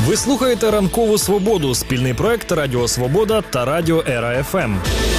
Ви слухаєте «Ранкову свободу» – спільний проект Радіо Свобода та Радіо Ера ФМ.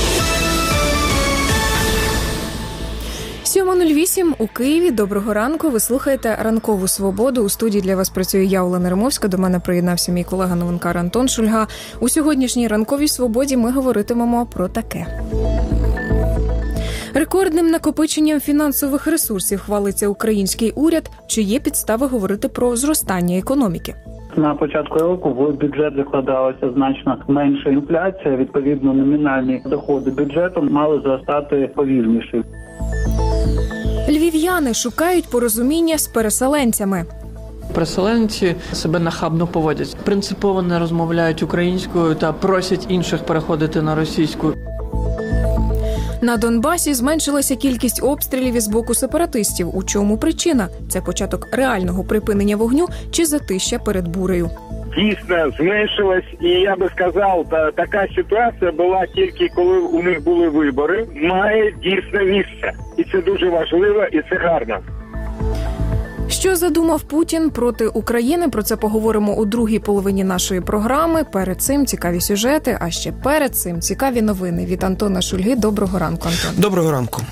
7:08 у Києві. Доброго ранку. Ви слухаєте «Ранкову свободу». У студії для вас працює я, Олена Римовська. До мене приєднався мій колега-новинкар Антон Шульга. У сьогоднішній «Ранковій свободі» ми говоритимемо про таке. Рекордним накопиченням фінансових ресурсів хвалиться український уряд. Чи є підстави говорити про зростання економіки? На початку року в бюджет закладалася значно менша інфляція. Відповідно, номінальні доходи бюджету мали зростати повільніше. Львів'яни шукають порозуміння з переселенцями. Переселенці себе нахабно поводять. Принципово не розмовляють українською та просять інших переходити на російську. На Донбасі зменшилася кількість обстрілів із боку сепаратистів. У чому причина? Це початок реального припинення вогню чи затища перед бурею? Дійсно зменшилась, і я би сказав, така ситуація була тільки коли у них були вибори. Має дійсно місце. І це дуже важливо, і це гарно. Що задумав Путін проти України? Про це поговоримо у другій половині нашої програми. Перед цим цікаві сюжети, а ще перед цим цікаві новини від Антона Шульги. Доброго ранку, Антон. Доброго ранку.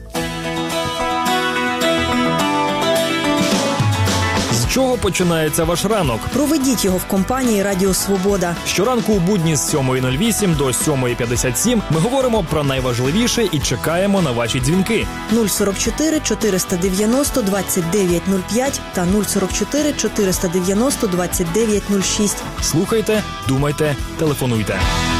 З чого починається ваш ранок? Проведіть його в компанії «Радіо Свобода». Щоранку у будні з 7:08 до 7:57 ми говоримо про найважливіше і чекаємо на ваші дзвінки. 044 490 2905 та 044 490 2906. Слухайте, думайте, телефонуйте.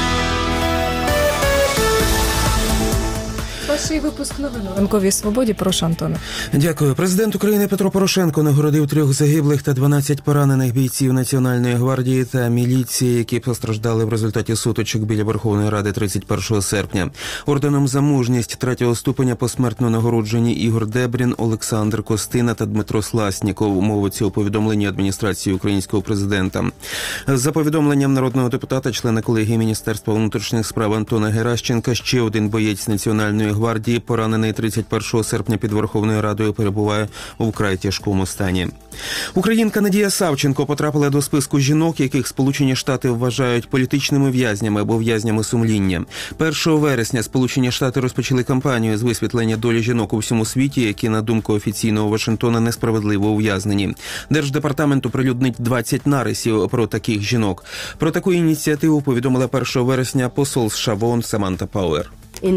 Перший випуск новин у «Ранковій свободі». Прошу, Антоне. Дякую. Президент України Петро Порошенко нагородив 3 загиблих та 12 поранених бійців Національної гвардії та міліції, які постраждали в результаті сутичок біля Верховної Ради 31 серпня. Орденом за мужність 3-го ступеня посмертно нагороджені Ігор Дебрін, Олександр Костина та Дмитро Сласніков, мовиться у повідомленні адміністрації українського президента. За повідомленням народного депутата, члена колегії Міністерства внутрішніх справ Антона Геращенка, ще один боєць Національної гвардії, поранений 31 серпня під Верховною Радою, перебуває у вкрай тяжкому стані. Українка Надія Савченко потрапила до списку жінок, яких Сполучені Штати вважають політичними в'язнями або в'язнями сумління. 1 вересня Сполучені Штати розпочали кампанію з висвітлення долі жінок у всьому світі, які, на думку офіційного Вашингтона, несправедливо ув'язнені. Держдепартамент оприлюднить 20 нарисів про таких жінок. Про таку ініціативу повідомила 1 вересня посол США в ООН Саманта Пауер.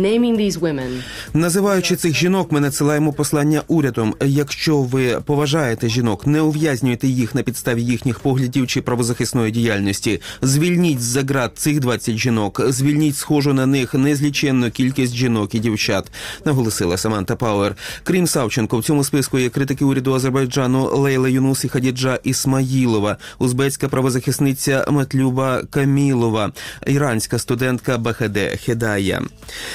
Називаючи цих жінок, ми надсилаємо послання урядом. Якщо ви поважаєте жінок, не ув'язнюйте їх на підставі їхніх поглядів чи правозахисної діяльності. Звільніть з-за ґрат цих 20 жінок. Звільніть схожу на них незліченну кількість жінок і дівчат, наголосила Саманта Пауер. Крім Савченко, в цьому списку є критики уряду Азербайджану Лейла Юнус і Хадіджа Ісмаїлова, узбецька правозахисниця Матлюба Камілова, іранська студентка Бахеде Хедая.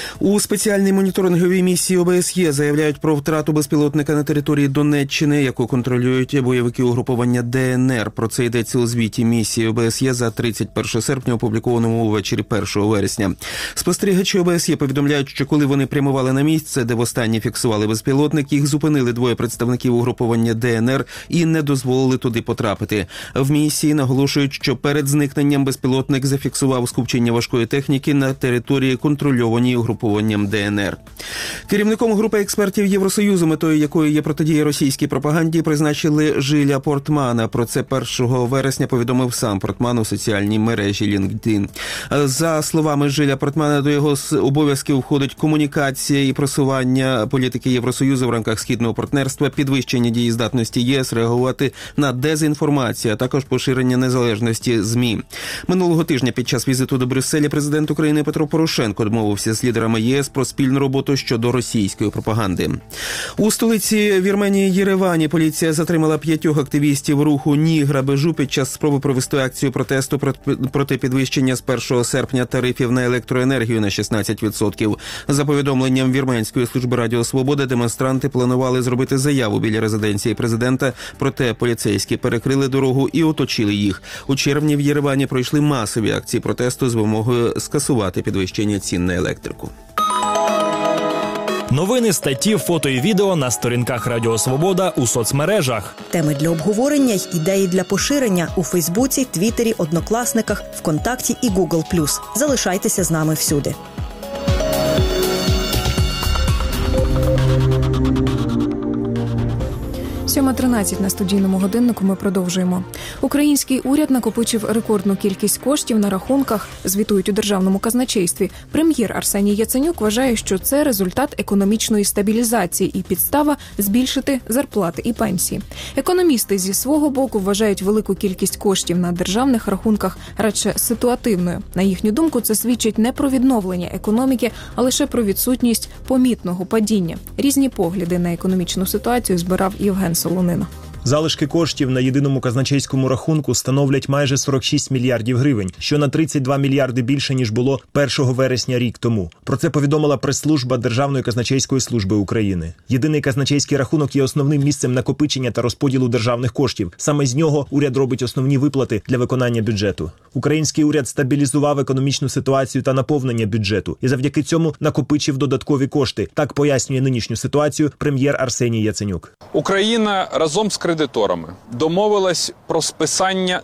У спеціальній моніторинговій місії ОБСЄ заявляють про втрату безпілотника на території Донеччини, яку контролюють бойовики угруповання ДНР. Про це йдеться у звіті місії ОБСЄ за 31 серпня, опублікованому увечері 1 вересня. Спостерігачі ОБСЄ повідомляють, що коли вони прямували на місце, де востаннє фіксували безпілотник, їх зупинили 2 представників угруповання ДНР і не дозволили туди потрапити. В місії наголошують, що перед зникненням безпілотник зафіксував скупчення важкої техніки на території, контрольованій угрупованням ДНР. Керівником групи експертів Євросоюзу, метою якої є протидія російській пропаганді, призначили Жиля Портмана. Про це 1 вересня повідомив сам Портман у соціальній мережі LinkedIn. За словами Жиля Портмана, до його обов'язків входить комунікація і просування політики Євросоюзу в рамках східного партнерства, підвищення дієздатності ЄС, реагувати на дезінформацію, а також поширення незалежності ЗМІ. Минулого тижня під час візиту до Брюсселя президент України Петро Порошенко домовився з лідерами ЄС про спільну роботу щодо російської пропаганди. У столиці Вірменії Єревані поліція затримала 5 активістів руху «Ні грабежу» під час спроби провести акцію протесту проти підвищення з 1 серпня тарифів на електроенергію на 16%. За повідомленням Вірменської служби Радіо Свобода, демонстранти планували зробити заяву біля резиденції президента, проте поліцейські перекрили дорогу і оточили їх. У червні в Єревані пройшли масові акції протесту з вимогою скасувати підвищення цін на електрику. Новини, статті, фото і відео на сторінках Радіо Свобода у соцмережах. Теми для обговорення й ідеї для поширення у Фейсбуці, Твіттері, Однокласниках, ВКонтакті і Google+. Залишайтеся з нами всюди. 7:13 на студійному годиннику ми продовжуємо. Український уряд накопичив рекордну кількість коштів на рахунках, звітують у Державному казначействі. Прем'єр Арсеній Яценюк вважає, що це результат економічної стабілізації і підстава збільшити зарплати і пенсії. Економісти зі свого боку вважають велику кількість коштів на державних рахунках радше ситуативною. На їхню думку, це свідчить не про відновлення економіки, а лише про відсутність помітного падіння. Різні погляди на економічну ситуацію збирав Євген Солонина. Залишки коштів на єдиному казначейському рахунку становлять майже 46 мільярдів гривень, що на 32 мільярди більше, ніж було 1 вересня рік тому. Про це повідомила прес-служба Державної казначейської служби України. Єдиний казначейський рахунок є основним місцем накопичення та розподілу державних коштів. Саме з нього уряд робить основні виплати для виконання бюджету. Український уряд стабілізував економічну ситуацію та наповнення бюджету і завдяки цьому накопичив додаткові кошти. Так пояснює нинішню ситуацію прем'єр Арсеній Яценюк. Україна разом з кредиторами домовилась про списання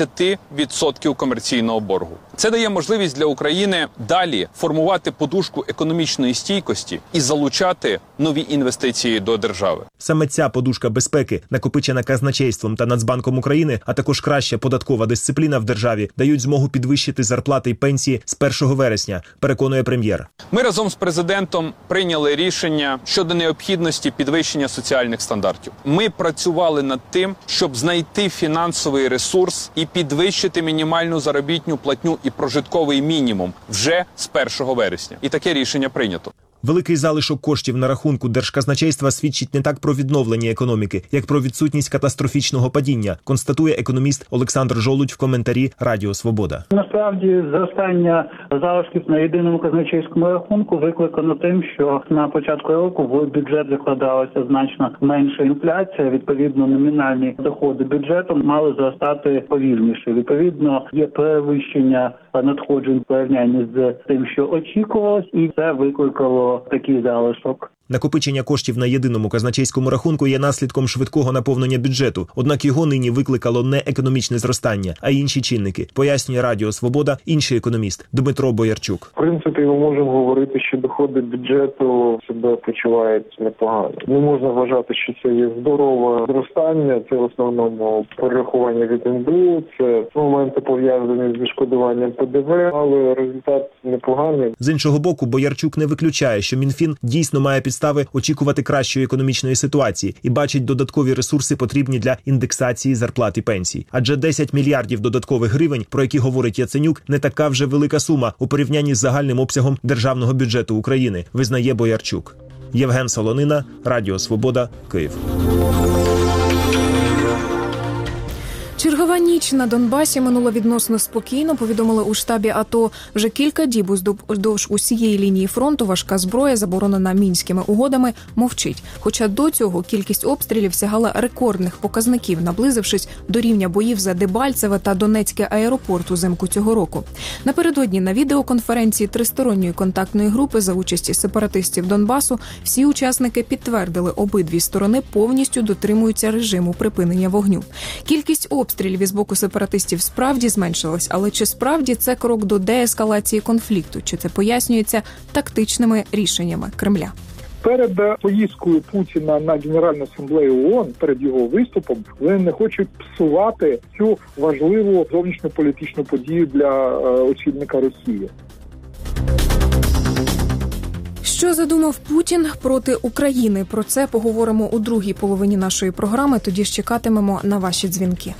20% комерційного боргу. Це дає можливість для України далі формувати подушку економічної стійкості і залучати нові інвестиції до держави. Саме ця подушка безпеки, накопичена казначейством та Нацбанком України, а також краща податкова дисципліна в державі, дають змогу підвищити зарплати і пенсії з 1 вересня, переконує прем'єр. Ми разом з президентом прийняли рішення щодо необхідності підвищення соціальних стандартів. Ми працювали над тим, щоб знайти фінансовий ресурс і підвищити мінімальну заробітну платню і прожитковий мінімум вже з 1 вересня. І таке рішення прийнято. Великий залишок коштів на рахунку Держказначейства свідчить не так про відновлення економіки, як про відсутність катастрофічного падіння, констатує економіст Олександр Жолудь в коментарі Радіо Свобода. Насправді, зростання залишків на єдиному казначейському рахунку викликано тим, що на початку року в бюджет закладалася значно менша інфляція. Відповідно, номінальні доходи бюджету мали зростати повільніше. Відповідно, є перевищення надходжень в порівнянні з тим, що очікувалось, і це викликало такий залишок. Накопичення коштів на єдиному казначейському рахунку є наслідком швидкого наповнення бюджету, однак його нині викликало не економічне зростання, а інші чинники, пояснює Радіо Свобода інший економіст Дмитро Боярчук. В принципі, ми можемо говорити, що доходи бюджету себе почувають непогано. Не можна вважати, що це є здорове зростання, це в основному перерахування від НБУ, це моменти пов'язані з відшкодуванням ПДВ, але результат непоганий. З іншого боку, Боярчук не виключає, що Мінфін дійсно має підстави очікувати кращої економічної ситуації і бачить додаткові ресурси, потрібні для індексації зарплат і пенсій. Адже 10 мільярдів додаткових гривень, про які говорить Яценюк, не така вже велика сума у порівнянні з загальним обсягом державного бюджету України, визнає Боярчук. Євген Солонина, Радіо Свобода, Київ. Чергова ніч на Донбасі минула відносно спокійно, повідомили у штабі АТО. Вже кілька діб уздовж усієї лінії фронту важка зброя, заборонена Мінськими угодами, мовчить. Хоча до цього кількість обстрілів сягала рекордних показників, наблизившись до рівня боїв за Дебальцеве та Донецький аеропорт узимку цього року. Напередодні на відеоконференції тристоронньої контактної групи за участі сепаратистів Донбасу всі учасники підтвердили, обидві сторони повністю дотримуються режиму припинення вогню. Кількість обстрілів із боку сепаратистів справді зменшилась, але чи справді це крок до деескалації конфлікту, чи це пояснюється тактичними рішеннями Кремля? Перед поїздкою Путіна на Генеральну асамблею ООН, перед його виступом, вони не хочуть псувати цю важливу зовнішньополітичну подію для очільника Росії. Що задумав Путін проти України? Про це поговоримо у другій половині нашої програми, тоді ж чекатимемо на ваші дзвінки.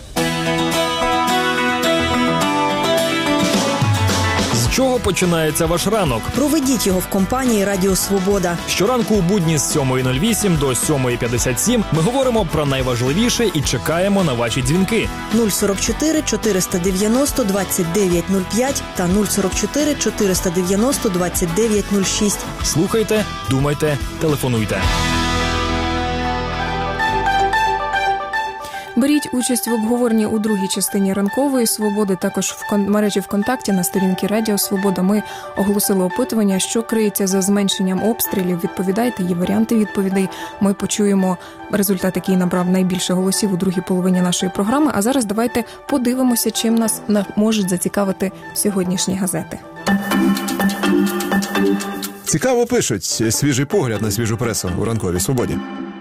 З чого починається ваш ранок? Проведіть його в компанії Радіо Свобода. Щоранку у будні з 7:08 до 7:57 ми говоримо про найважливіше і чекаємо на ваші дзвінки. 044 490 2905 та 044 490 2906. Слухайте, думайте, телефонуйте. Беріть участь в обговоренні у другій частині ранкової свободи. Також в мережі ВКонтакті на сторінці Радіо Свобода ми оголосили опитування, що криється за зменшенням обстрілів. Відповідайте, є варіанти відповідей. Ми почуємо результат, який набрав найбільше голосів у другій половині нашої програми. А зараз давайте подивимося, чим нас можуть зацікавити сьогоднішні газети. Цікаво пишуть. Свіжий погляд на свіжу пресу у ранковій свободі.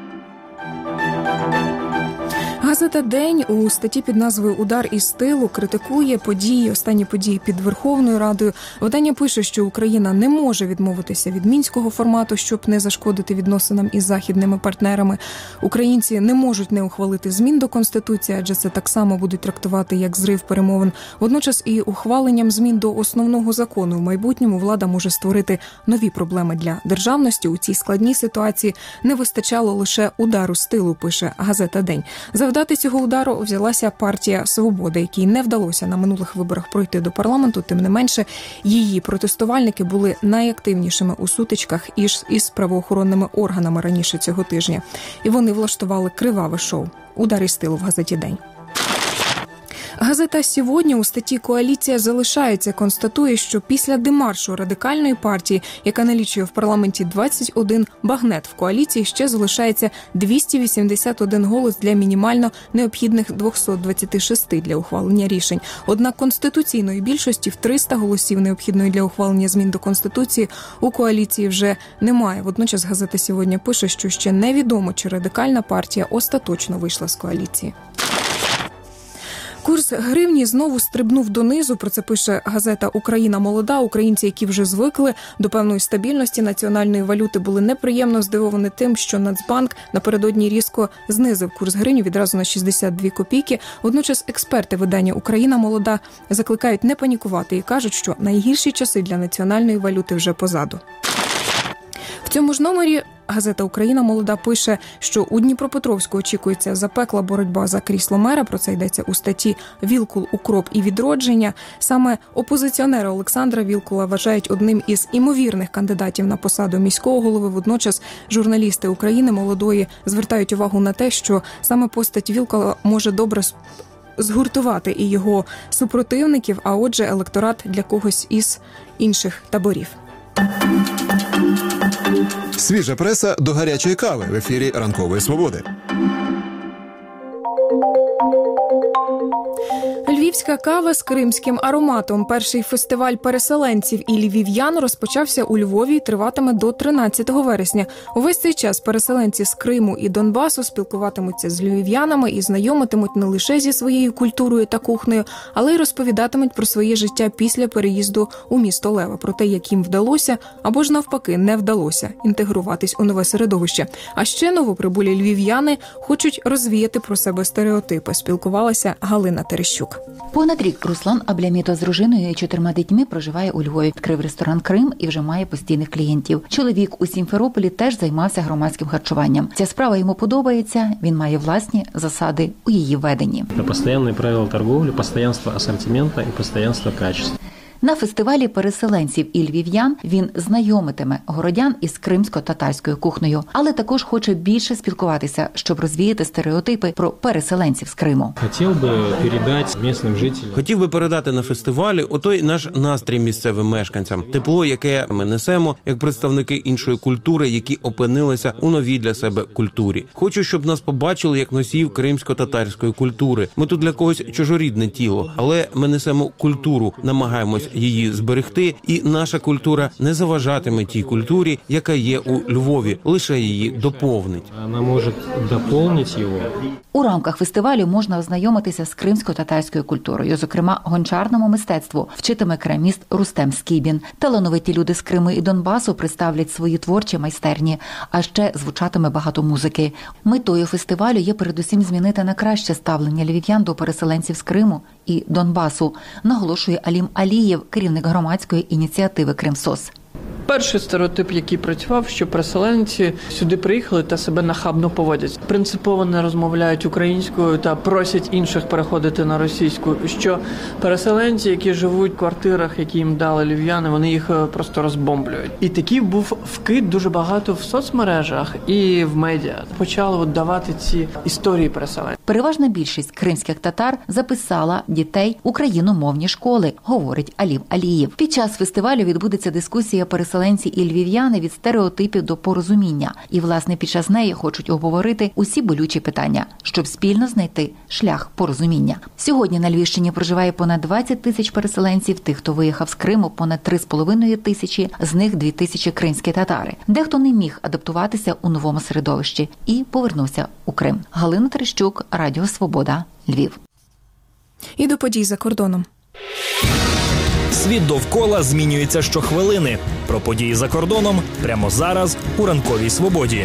Газета «День» у статті під назвою «Удар із тилу» критикує останні події під Верховною Радою. Видання пише, що Україна не може відмовитися від мінського формату, щоб не зашкодити відносинам із західними партнерами. Українці не можуть не ухвалити змін до Конституції, адже це так само будуть трактувати як зрив перемовин. Водночас і ухваленням змін до основного закону в майбутньому влада може створити нові проблеми для державності. У цій складній ситуації не вистачало лише удару з тилу, пише газета «День». Завдати цього удару взялася партія «Свобода», якій не вдалося на минулих виборах пройти до парламенту. Тим не менше, її протестувальники були найактивнішими у сутичках із правоохоронними органами раніше цього тижня. І вони влаштували криваве шоу. Удар із тилу в газеті «День». Газета «Сьогодні» у статті «Коаліція залишається» констатує, що після демаршу радикальної партії, яка налічує в парламенті 21 багнет, в коаліції ще залишається 281 голос для мінімально необхідних 226 для ухвалення рішень. Однак конституційної більшості в 300 голосів, необхідної для ухвалення змін до Конституції, у коаліції вже немає. Водночас газета «Сьогодні» пише, що ще невідомо, чи радикальна партія остаточно вийшла з коаліції. Курс гривні знову стрибнув донизу, про це пише газета «Україна молода». Українці, які вже звикли до певної стабільності національної валюти, були неприємно здивовані тим, що Нацбанк напередодні різко знизив курс гривні відразу на 62 копійки. Водночас експерти видання «Україна молода» закликають не панікувати і кажуть, що найгірші часи для національної валюти вже позаду. В цьому ж номері газета «Україна молода» пише, що у Дніпропетровську очікується запекла боротьба за крісло мера. Про це йдеться у статті «Вілкул, укроп і відродження». Саме опозиціонера Олександра Вілкула вважають одним із імовірних кандидатів на посаду міського голови. Водночас журналісти «України молодої» звертають увагу на те, що саме постать Вілкула може добре згуртувати і його супротивників, а отже електорат для когось із інших таборів. Свіжа преса до гарячої кави в ефірі ранкової свободи. Львівська кава з кримським ароматом. Перший фестиваль переселенців і львів'ян розпочався у Львові і триватиме до 13 вересня. Увесь цей час переселенці з Криму і Донбасу спілкуватимуться з львів'янами і знайомитимуть не лише зі своєю культурою та кухнею, але й розповідатимуть про своє життя після переїзду у місто Лева, про те, як їм вдалося або ж навпаки не вдалося інтегруватись у нове середовище. А ще новоприбулі львів'яни хочуть розвіяти про себе стереотипи, спілкувалася Галина Терещук. Понад рік Руслан Аблямітов з дружиною і 4 дітьми проживає у Львові. Відкрив ресторан «Крим» і вже має постійних клієнтів. Чоловік у Сімферополі теж займався громадським харчуванням. Ця справа йому подобається, він має власні засади у її веденні. Це постійні правила торгівлі, постоянство асортименту і постоянство качества. На фестивалі переселенців і львів'ян він знайомитиме городян із кримсько-татарською кухнею, але також хоче більше спілкуватися, щоб розвіяти стереотипи про переселенців з Криму. Хотів би передати на фестивалі отой наш настрій місцевим мешканцям, тепло, яке ми несемо, як представники іншої культури, які опинилися у новій для себе культурі. Хочу, щоб нас побачили як носіїв кримсько-татарської культури. Ми тут для когось чужорідне тіло, але ми несемо культуру, намагаємось її зберегти, і наша культура не заважатиме тій культурі, яка є у Львові, лише її доповнить. Вона може доповнити його. У рамках фестивалю можна ознайомитися з кримсько-татарською культурою, зокрема гончарному мистецтву, вчитиме кераміст Рустем Скібін. Талановиті люди з Криму і Донбасу представлять свої творчі майстерні, а ще звучатиме багато музики. Метою фестивалю є передусім змінити на краще ставлення львів'ян до переселенців з Криму і Донбасу, наголошує Алім Алієв, керівник громадської ініціативи «Кримсос». Перший стереотип, який працював, що переселенці сюди приїхали та себе нахабно поводять. Принципово не розмовляють українською та просять інших переходити на російську. Що переселенці, які живуть в квартирах, які їм дали львів'яни, вони їх просто розбомблюють. І такий був вкид дуже багато в соцмережах і в медіа. Почали давати ці історії переселенців. Переважна більшість кримських татар записала дітей україномовні школи, говорить Алім Алієв. Під час фестивалю відбудеться дискусія «Переселенці і львів'яни від стереотипів до порозуміння». І, власне, під час неї хочуть обговорити усі болючі питання, щоб спільно знайти шлях порозуміння. Сьогодні на Львівщині проживає понад 20 тисяч переселенців, тих, хто виїхав з Криму, понад 3,5 тисячі, з них 2 тисячі кримські татари. Дехто не міг адаптуватися у новому середовищі і повернувся у Крим. Галина Терещук, Радіо Свобода, Львів. І до подій за кордоном. Світ довкола змінюється щохвилини. Про події за кордоном прямо зараз у Ранковій Свободі.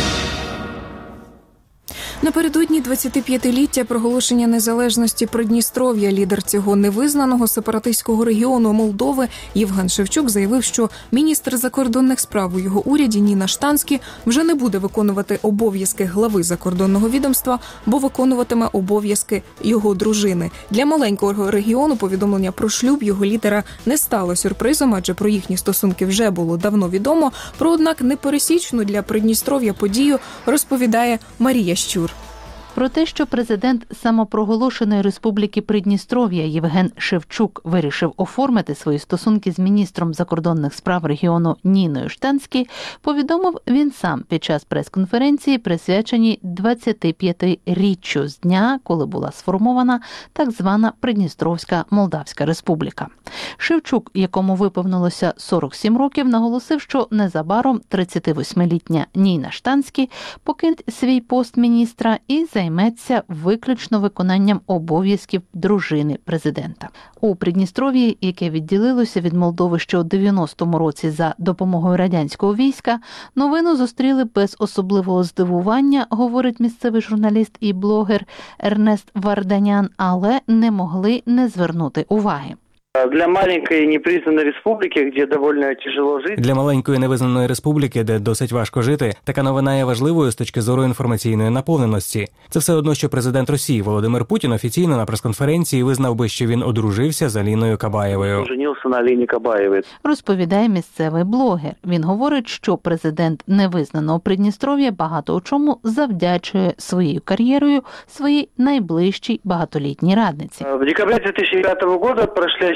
Напередодні 25-ліття проголошення незалежності Придністров'я лідер цього невизнаного сепаратистського регіону Молдови Євген Шевчук заявив, що міністр закордонних справ у його уряді Ніна Штанські вже не буде виконувати обов'язки глави закордонного відомства, бо виконуватиме обов'язки його дружини. Для маленького регіону повідомлення про шлюб його лідера не стало сюрпризом, адже про їхні стосунки вже було давно відомо. Про, однак, непересічну для Придністров'я подію розповідає Марія Щур. Про те, що президент самопроголошеної Республіки Придністров'я Євген Шевчук вирішив оформити свої стосунки з міністром закордонних справ регіону Ніною Штанські, повідомив він сам під час прес-конференції, присвяченій 25-річчю з дня, коли була сформована так звана Придністровська Молдавська Республіка. Шевчук, якому виповнилося 47 років, наголосив, що незабаром 38-літня Ніна Штанські покине свій пост міністра і займеться виключно виконанням обов'язків дружини президента. У Придністров'ї, яке відділилося від Молдови ще у 90-му році за допомогою радянського війська, новину зустріли без особливого здивування, говорить місцевий журналіст і блогер Ернест Варданян, але не могли не звернути уваги. Для маленької непризнаної республіки, де доволі тяжело жити. Для маленької невизнаної республіки, де досить важко жити, така новина є важливою з точки зору інформаційної наповненості. Це все одно, що президент Росії Володимир Путін офіційно на прес-конференції визнав би, що він одружився з Аліною Кабаєвою. Женився на Аліні Кабаєвій. Розповідає місцевий блогер. Він говорить, що президент невизнаного Придністров'я багато у чому завдячує своєю кар'єрою своїй найближчій багатолітній радниці. В декабрі 2005 року пройшли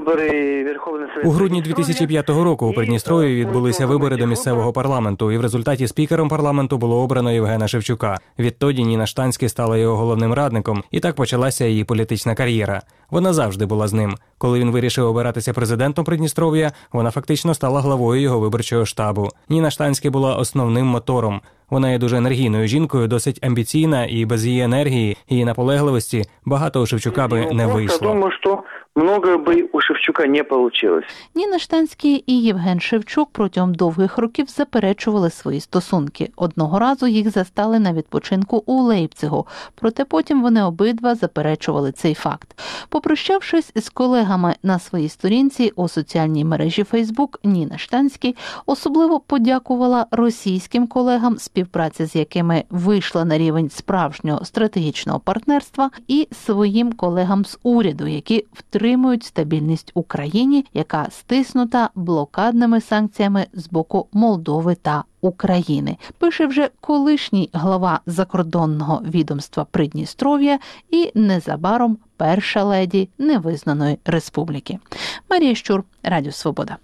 у грудні 2005 року у Придністров'ї відбулися вибори до місцевого парламенту, і в результаті спікером парламенту було обрано Євгена Шевчука. Відтоді Ніна Штанські стала його головним радником, і так почалася її політична кар'єра. Вона завжди була з ним. Коли він вирішив обиратися президентом Придністров'я, вона фактично стала главою його виборчого штабу. Ніна Штанські була основним мотором. Вона є дуже енергійною жінкою, досить амбіційна, і без її енергії, її наполегливості багато у Шевчука би не вийшло. Я думаю, що многое би у Шевчука не вийшло. Ніна Штанські і Євген Шевчук протягом довгих років заперечували свої стосунки. Одного разу їх застали на відпочинку у Лейпцигу, проте потім вони обидва заперечували цей факт. Попрощавшись з колегами на своїй сторінці у соціальній мережі Фейсбук, Ніна Штанські особливо подякувала російським колегам, співпраця з якими вийшла на рівень справжнього стратегічного партнерства, і своїм колегам з уряду, які втримують стабільність Україні, яка стиснута блокадними санкціями з боку Молдови та України. Пише вже колишній глава закордонного відомства Придністров'я і незабаром перша леді невизнаної республіки. Марія Щур, Радіо Свобода.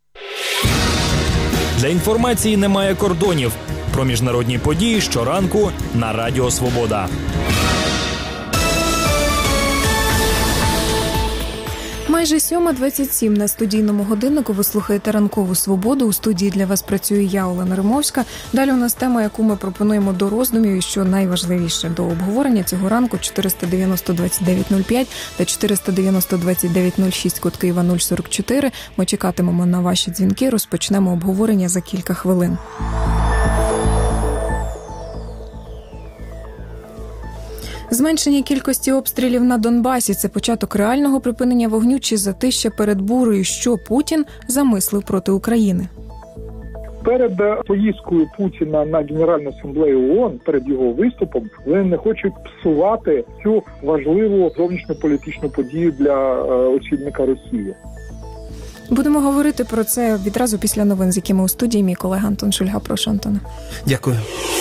Для інформації немає кордонів. Про міжнародні події щоранку на Радіо Свобода. Майже 7:27 на студійному годиннику. Ви слухаєте «Ранкову Свободу». У студії для вас працює я, Олена Римовська. Далі у нас тема, яку ми пропонуємо до роздумів і що найважливіше до обговорення цього ранку. 490-2905 та 490-2906, код Києва 044. Ми чекатимемо на ваші дзвінки. Розпочнемо обговорення за кілька хвилин. Зменшення кількості обстрілів на Донбасі – це початок реального припинення вогню чи затища перед бурею, що Путін замислив проти України? Перед поїздкою Путіна на Генеральну асамблею ООН, перед його виступом, вони не хочуть псувати цю важливу зовнішньополітичну подію для очільника Росії. Будемо говорити про це відразу після новин, з якими у студії мій колега Антон Шульга. Прошу, Антоне. Дякую.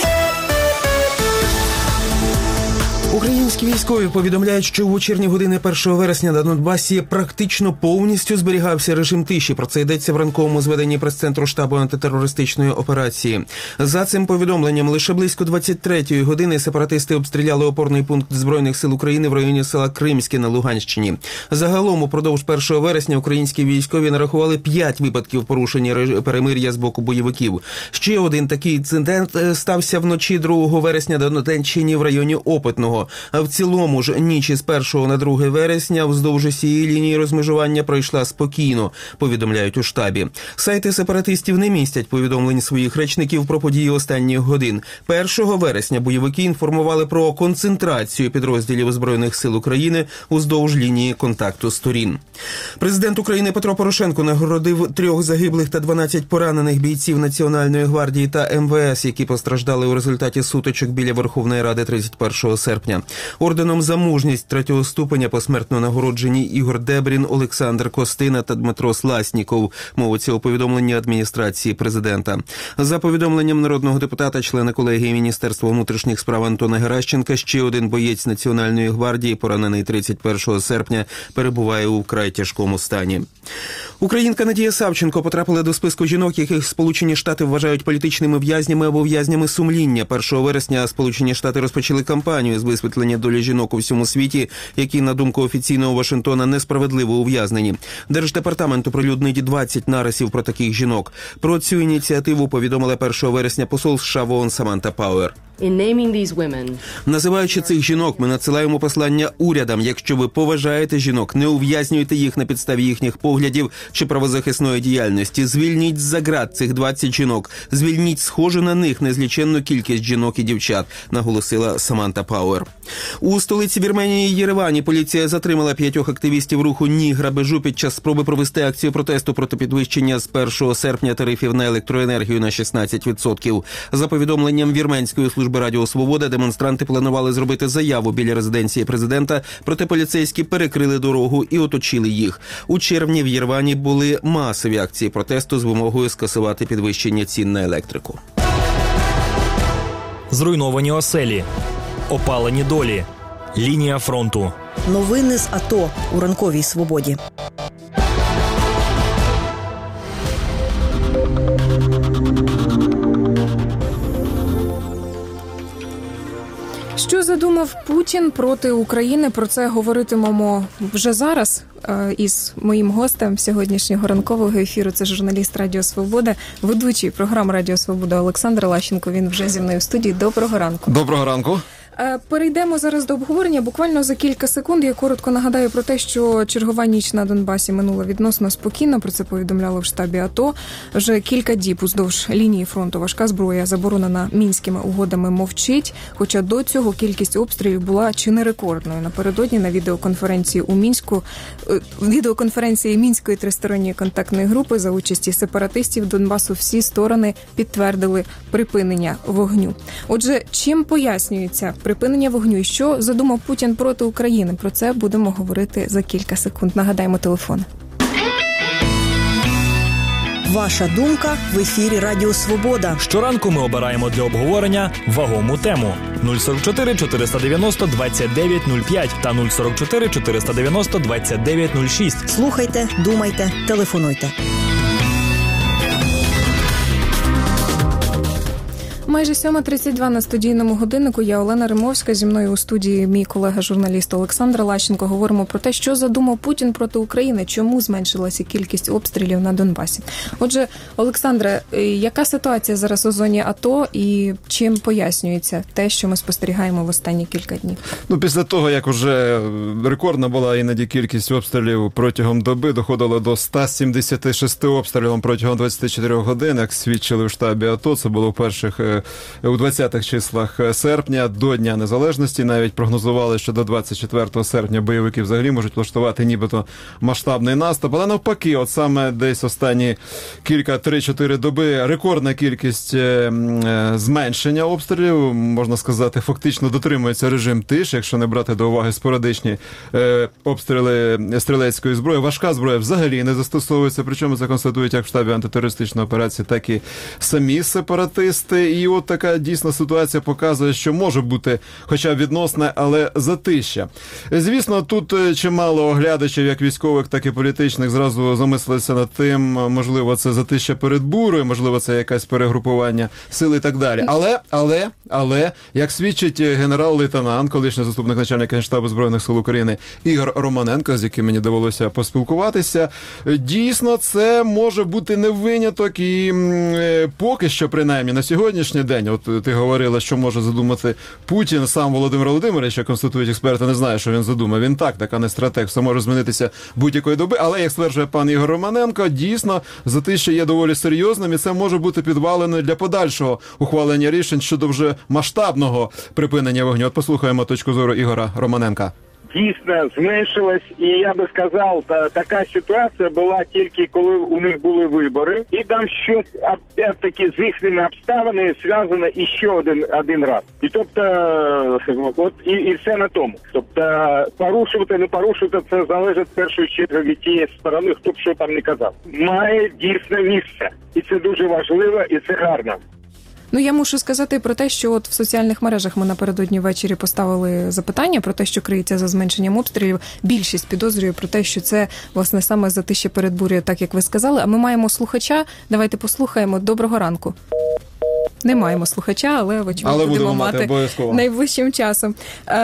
Українські військові повідомляють, що у вечірні години 1 вересня на Донбасі практично повністю зберігався режим тиші. Про це йдеться в ранковому зведенні прес-центру штабу антитерористичної операції. За цим повідомленням, лише близько 23-ї години сепаратисти обстріляли опорний пункт Збройних сил України в районі села Кримське на Луганщині. Загалом, упродовж 1 вересня українські військові нарахували 5 випадків порушення перемир'я з боку бойовиків. Ще один такий інцидент стався вночі 2 вересня на Донеччині в районі Опитного. А в цілому ж ніч із 1 на 2 вересня вздовж усієї лінії розмежування пройшла спокійно, повідомляють у штабі. Сайти сепаратистів не містять повідомлень своїх речників про події останніх годин. 1 вересня бойовики інформували про концентрацію підрозділів Збройних сил України уздовж лінії контакту сторін. Президент України Петро Порошенко нагородив 3 загиблих та 12 поранених бійців Національної гвардії та МВС, які постраждали у результаті сутичок біля Верховної Ради 31 серпня. Орденом за мужність 3-го ступеня посмертно нагороджені Ігор Дебрін, Олександр Костина та Дмитро Сласніков, мовиться у повідомленні адміністрації президента. За повідомленням народного депутата, члена колегії Міністерства внутрішніх справ Антона Геращенка, ще один боєць Національної гвардії, поранений 31 серпня, перебуває у вкрай тяжкому стані. Українка Надія Савченко потрапила до списку жінок, яких Сполучені Штати вважають політичними в'язнями або в'язнями сумління. 1 вересня Сполучені Штати розпочали кампанію з висвітлення долі жінок у всьому світі, які, на думку офіційного Вашингтона, несправедливо ув'язнені. Держдепартамент оприлюднить 20 нарисів про таких жінок. Про цю ініціативу повідомила 1 вересня посол США в ООН Саманта Пауер. Називаючи цих жінок, ми надсилаємо послання урядам. Якщо ви поважаєте жінок, не ув'язнюйте їх на підставі їхніх поглядів чи правозахисної діяльності. Звільніть з-за ґрат цих 20 жінок. Звільніть схожу на них незліченну кількість жінок і дівчат, наголосила Саманта Пауер. У столиці Вірменії Єревані поліція затримала 5 активістів руху «Ні грабежу» під час спроби провести акцію протесту проти підвищення з 1 серпня тарифів на електроенергію на 16%. За повідомленням Вірменської служби Радіо Свобода, демонстранти планували зробити заяву біля резиденції президента, проте поліцейські перекрили дорогу і оточили їх. У червні в Єревані були масові акції протесту з вимогою скасувати підвищення цін на електрику. Зруйновані оселі, опалені долі, лінія фронту. Новини з АТО у ранковій свободі. Що задумав Путін проти України? Про це говоритимемо вже зараз із моїм гостем сьогоднішнього ранкового ефіру. Це журналіст Радіо Свобода, ведучий програми Радіо Свобода Олександр Лащенко. Він вже зі мною в студії. Доброго ранку. Доброго ранку. Перейдемо зараз до обговорення. Буквально за кілька секунд я коротко нагадаю про те, що чергова ніч на Донбасі минула відносно спокійно. Про це повідомляли в штабі АТО. Вже кілька діб уздовж лінії фронту важка зброя, заборонена Мінськими угодами, мовчить. Хоча до цього кількість обстрілів була чи не рекордною. Напередодні на відеоконференції Мінської тристоронньої контактної групи за участі сепаратистів Донбасу всі сторони підтвердили припинення вогню. Отже, чим пояснюється припинення вогню і що задумав Путін проти України? Про це будемо говорити за кілька секунд. Нагадаємо телефон. Ваша думка в ефірі Радіо Свобода. Щоранку ми обираємо для обговорення вагому тему. 044 490 2905 та 044 490 2906. Слухайте, думайте, телефонуйте. Майже 7:32 на студійному годиннику. Я Олена Римовська. Зі мною у студії мій колега-журналіст Олександр Лащенко. Говоримо про те, що задумав Путін проти України, чому зменшилася кількість обстрілів на Донбасі. Отже, Олександре, яка ситуація зараз у зоні АТО і чим пояснюється те, що ми спостерігаємо в останні кілька днів? Після того, як уже рекордна була іноді кількість обстрілів протягом доби, доходило до 176 обстрілів протягом 24 годин, як свідчили в штабі АТО. Це було в перших у 20-х числах серпня до Дня Незалежності. Навіть прогнозували, що до 24 серпня бойовики взагалі можуть влаштувати нібито масштабний наступ. Але навпаки, от саме десь останні 3-4 доби рекордна кількість зменшення обстрілів. Можна сказати, фактично дотримується режим тиші, якщо не брати до уваги спорадичні обстріли стрілецької зброї. Важка зброя взагалі не застосовується, причому це констатують як в штабі антитерористичної операції, так і самі сепаратисти. І от така дійсна ситуація показує, що може бути хоча б відносне, але затища. Звісно, тут чимало оглядачів, як військових, так і політичних, зразу замислилися над тим, можливо, це затища перед бурою, можливо, це якесь перегрупування сил і так далі. Але, як свідчить генерал-лейтенант, колишній заступник начальника Генштабу Збройних сил України Ігор Романенко, з яким мені довелося поспілкуватися, дійсно, це може бути не виняток і поки що, принаймні, на сьогоднішній день, от ти говорила, що може задумати Путін, сам Володимир Володимирович, як констатують експерти, не знає, що він задумав. Він тактик, а не стратег, все може змінитися будь-якої доби, але, як стверджує пан Ігор Романенко, дійсно, затища є доволі серйозним, і це може бути підваленою для подальшого ухвалення рішень щодо вже масштабного припинення вогню. От послухаємо точку зору Ігора Романенка. Дійсно зменшилась, і я би сказав, така ситуація була тільки коли у них були вибори, і там щось опять-таки з їхніми обставинами зв'язано іще один раз. І тобто, от і все на тому. Тобто, порушувати, не порушувати, це залежить в першу чергу від тієї сторони, хто б що там не казав. Має дійсно місце, і це дуже важливо, і це гарно. Ну, я мушу сказати про те, що от в соціальних мережах ми напередодні ввечері поставили запитання про те, що криється за зменшенням обстрілів. Більшість підозрює про те, що це, власне, саме затища перед бурею, так як ви сказали. А ми маємо слухача. Давайте послухаємо. Доброго ранку. Не маємо слухача, але вочевидь будемо мати найближчим часом.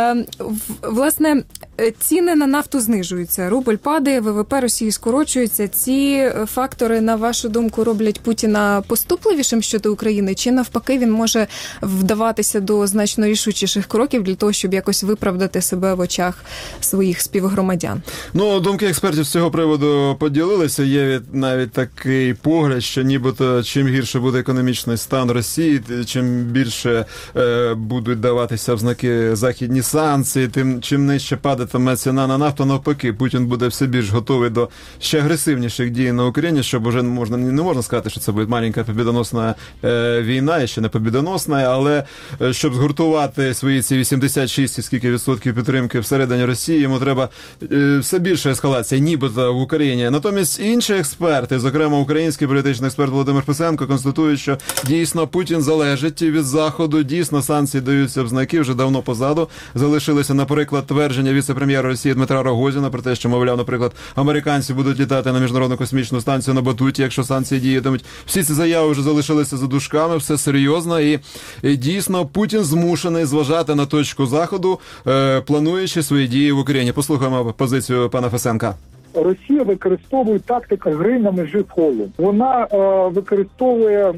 Власне, ціни на нафту знижуються, рубль падає, ВВП Росії скорочується. Ці фактори, на вашу думку, роблять Путіна поступливішим щодо України? Чи навпаки він може вдаватися до значно рішучіших кроків для того, щоб якось виправдати себе в очах своїх співгромадян? Ну, думки експертів з цього приводу поділилися. Є навіть такий погляд, що нібито чим гірше буде економічний стан Росії, чим більше будуть даватися в знаки західні санкції, чим нижче падатиме ціна на нафту, навпаки, Путін буде все більш готовий до ще агресивніших дій на Україні, щоб уже не можна сказати, що це буде маленька побідоносна війна, і ще не побідоносна, але щоб згуртувати свої ці 86 скільки відсотків підтримки всередині Росії, йому треба все більше ескалація, нібито в Україні. Натомість інші експерти, зокрема український політичний експерт Володимир Писенко, констатують, що дійсно Путін залежить від Заходу, дійсно санкції даються в знаки, вже давно позаду. Залишилися, наприклад, твердження віце-прем'єра Росії Дмитра Рогозіна про те, що, мовляв, наприклад, американці будуть літати на Міжнародну космічну станцію на батуті, якщо санкції діятимуть. Всі ці заяви вже залишилися за дужками, все серйозно, і дійсно Путін змушений зважати на точку Заходу, плануючи свої дії в Україні. Послухаємо позицію пана Фесенка. Росія використовує тактику гри на межі фолу. Вона використовує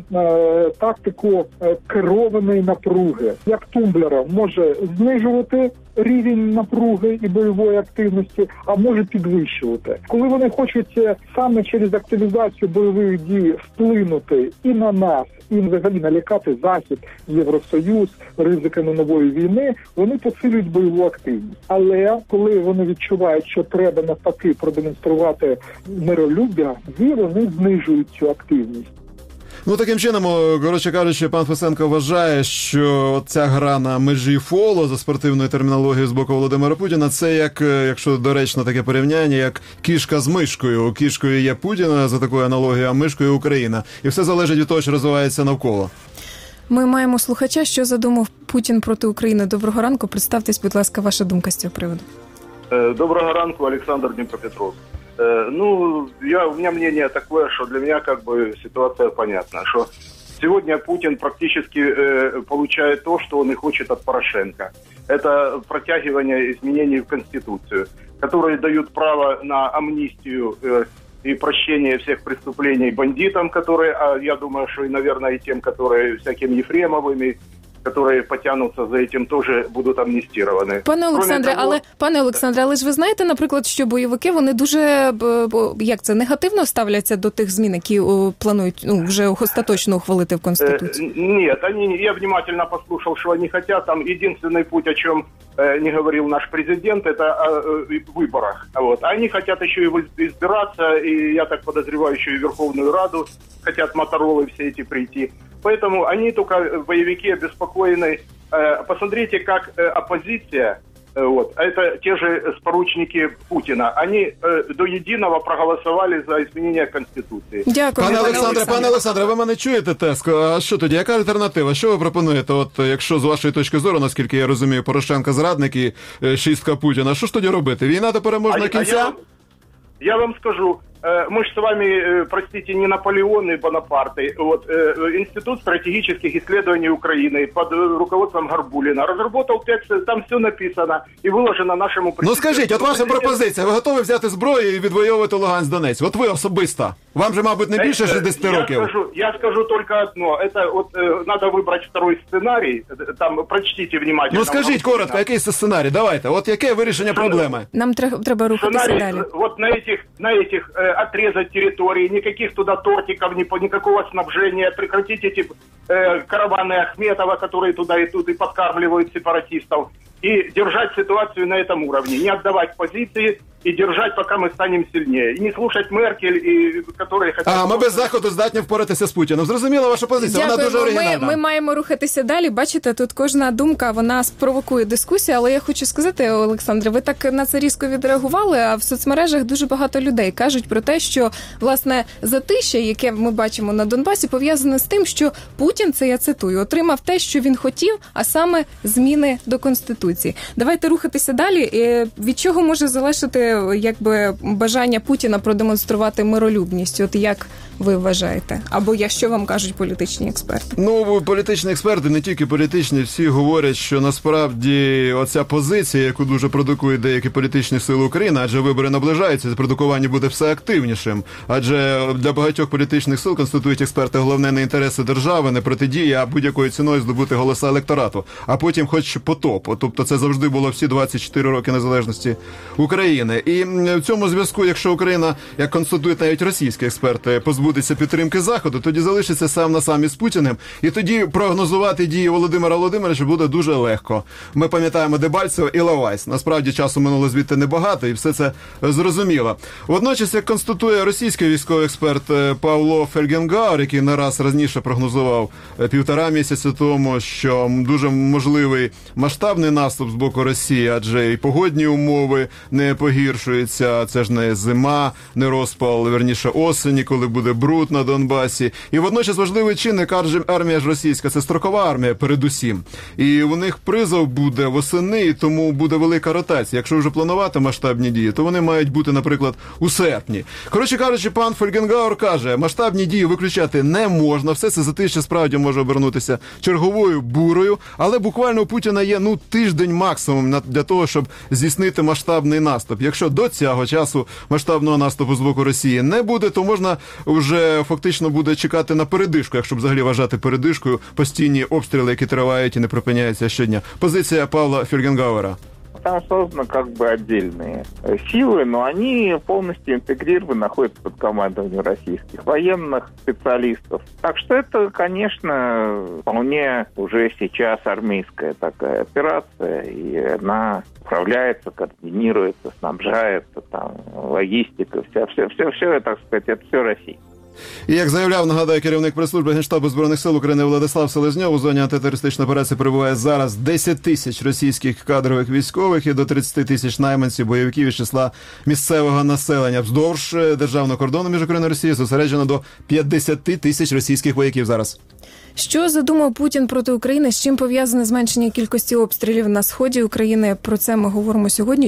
тактику керованої напруги. Як тумблера може знижувати рівень напруги і бойової активності, а може підвищувати. Коли вони хочуть саме через активізацію бойових дій вплинути і на нас, і взагалі налякати Захід, Євросоюз ризиками нової війни, вони посилюють бойову активність. Але коли вони відчувають, що треба навпаки продемонструвати миролюбя, вони знижують цю активність. Ну, таким чином, коротше кажучи, пан Фесенко вважає, що ця гра на межі фолу, за спортивною термінологією з боку Володимира Путіна, це як, якщо доречно таке порівняння, як кішка з мишкою. Кішкою є Путіна, за такою аналогією, а мишкою Україна. І все залежить від того, що розвивається навколо. Ми маємо слухача, що задумав Путін проти України. Доброго ранку. Представтесь, будь ласка, ваша думка з цього приводу. Доброго ранку, Олександр Дніпропетровськ. Ну, у меня мнение такое, что для меня как бы ситуация понятна, что сегодня Путин практически получает то, что он и хочет от Порошенко. Это протягивание изменений в Конституцию, которые дают право на амнистию и прощение всех преступлений бандитам, которые, я думаю, что и, наверное, и тем, которые всяким Ефремовым которые потянутся за этим, тоже будут амнистированы. Пане Олександре, але ж ви знаєте, наприклад, що бойовики, вони дуже, негативно ставляться до тих змін, які планують вже остаточно ухвалити в Конституції? Нет, я внимательно послушал, что они хотят. Там единственный путь, о чем не говорил наш президент, это о выборах. Вот. Они хотят еще и избираться, и я так подозреваю, еще и в Верховную Раду хотят моторолы все эти прийти. Поэтому они только, боевики, обеспокоены. Посмотрите, как оппозиция, это те же споручники Путина, они до единого проголосовали за изменение Конституции. Дякую. Пане Олександре, ви мене чуєте, Теско? А що тоді? Яка альтернатива? Що ви пропонуєте? Якщо з вашої точки зору, наскільки я розумію, Порошенко зрадник і шістка Путіна, що ж тоді робити? Війна до переможного кінця? Я вам скажу, мы же с вами, простите, не Наполеоны и Бонапарты. Институт стратегических исследований Украины под руководством Горбулина разработал текст, там все написано и выложено нашему президенту. Ну скажіть, ваша пропозиція, ви готові взяти зброю і відвоювати Луганськ, Донець? Ви особисто. Вам же, мабуть, не більше 60 років. Я скажу только одно. Это надо выбрать второй сценарий. Там прочтите внимательно. Ну скажіть коротко, який це сценарій? Давайте. Яке вирішення проблеми? Нам треба рухатися далі. На этих отрезать территории, никаких туда тортиков, никакого снабжения, прекратить эти караваны Ахметова, которые туда идут и подкармливают сепаратистов, и держать ситуацию на этом уровне, не отдавать позиции и держать, пока мы станем сильнее. И не слушать Меркель, и которые хотят... Ми без Заходу здатні впоратися з Путіним. Зрозуміла ваша позиція, вона дуже оригінальна. Ми маємо рухатися далі. Бачите, тут кожна думка, вона спровокує дискусію, але я хочу сказати, Олександре, ви так на це різко відреагували, а в соцмережах дуже багато людей кажуть про те, що, власне, затища, яке ми бачимо на Донбасі, пов'язане з тим, що Путін, це я цитую, отримав те, що він хотів, а саме зміни до Конституції. Давайте рухатися далі. Від чого може залежати бажання Путіна продемонструвати миролюбність? Як ви вважаєте? Або що вам кажуть політичні експерти? Політичні експерти, не тільки політичні, всі говорять, що насправді оця позиція, яку дуже продукують деякі політичні сили України, адже вибори наближаються, продукування буде все активнішим. Адже для багатьох політичних сил, констатують експерти, головне не інтереси держави, не протидія, а будь-якою ціною здобути голоси електорату. А потім хоч потоп. Тобто це завжди було всі 24 роки незалежності України. І в цьому зв'язку, якщо Україна, як констатують навіть російські експерти, позбудеться підтримки Заходу, тоді залишиться сам на самі з Путіним, і тоді прогнозувати дії Володимира Володимировича буде дуже легко. Ми пам'ятаємо Дебальцево і Іловайськ. Насправді часу минуло звідти небагато, і все це зрозуміло. Водночас, як констатує російський військовий експерт Павло Фельгенгауер, який не раз раніше прогнозував 1,5 місяця тому, що дуже можливий масштабний наступ з боку Росії, адже і погодні умови не погіршуються, це ж не зима, не розпал, верніше осені, коли буде бруд на Донбасі. І водночас важливий чинник, армія ж російська, це строкова армія передусім. І у них призов буде восени, і тому буде велика ротація. Якщо вже планувати масштабні дії, то вони мають бути, наприклад, у серпні. Коротше кажучи, пан Фельгенгауер каже, масштабні дії виключати не можна, все це затища справді може обернутися черговою бурою, але буквально у Путіна є, тиждень максимум для того, щоб здійснити масштабний наступ. Якщо до цього часу масштабного наступу з боку Росії не буде, то можна вже фактично буде чекати на передишку, якщо взагалі вважати передишкою постійні обстріли, які тривають і не припиняються щодня. Позиція Павла Фельгенгауера. Там созданы отдельные силы, но они полностью интегрированы, находятся под командованием российских военных специалистов. Так что это, конечно, вполне уже сейчас армейская такая операция, и она управляется, координируется, снабжается, логистика, все это, так сказать, это все Россия. І як заявляв, нагадаю, керівник прес-служби Генштабу Збройних сил України Владислав Селезньов, у зоні антитерористичної операції перебуває зараз 10 тисяч російських кадрових військових і до 30 тисяч найманців, бойовиків із числа місцевого населення. Вздовж державного кордону між Україною і Росією зосереджено до 50 тисяч російських вояків зараз. Що задумав Путін проти України? З чим пов'язане зменшення кількості обстрілів на сході України? Про це ми говоримо сьогодні.